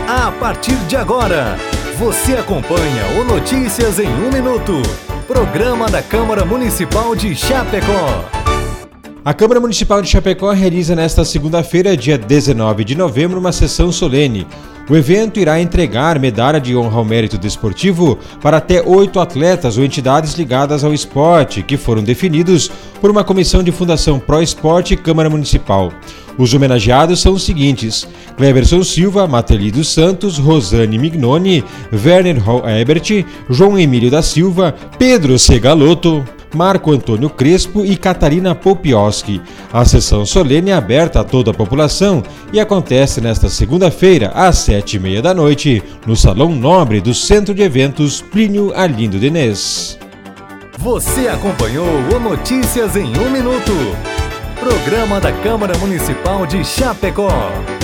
A partir de agora, você acompanha o Notícias em 1 Minuto, programa da Câmara Municipal de Chapecó. A Câmara Municipal de Chapecó realiza nesta segunda-feira, dia 19 de novembro, uma sessão solene. O evento irá entregar medalha de honra ao mérito desportivo para até 8 atletas ou entidades ligadas ao esporte, que foram definidos por uma comissão de Fundação Pro Esporte Câmara Municipal. Os homenageados são os seguintes: Cleberson Silva, Mateli dos Santos, Rosane Mignoni, Werner Ebert, João Emílio da Silva, Pedro Segalotto, Marco Antônio Crespo e Catarina Popioski. A sessão solene é aberta a toda a população e acontece nesta segunda-feira, às 7h30 da noite, no Salão Nobre do Centro de Eventos Plínio Arlindo Denez. Você acompanhou o Notícias em 1 Minuto, programa da Câmara Municipal de Chapecó.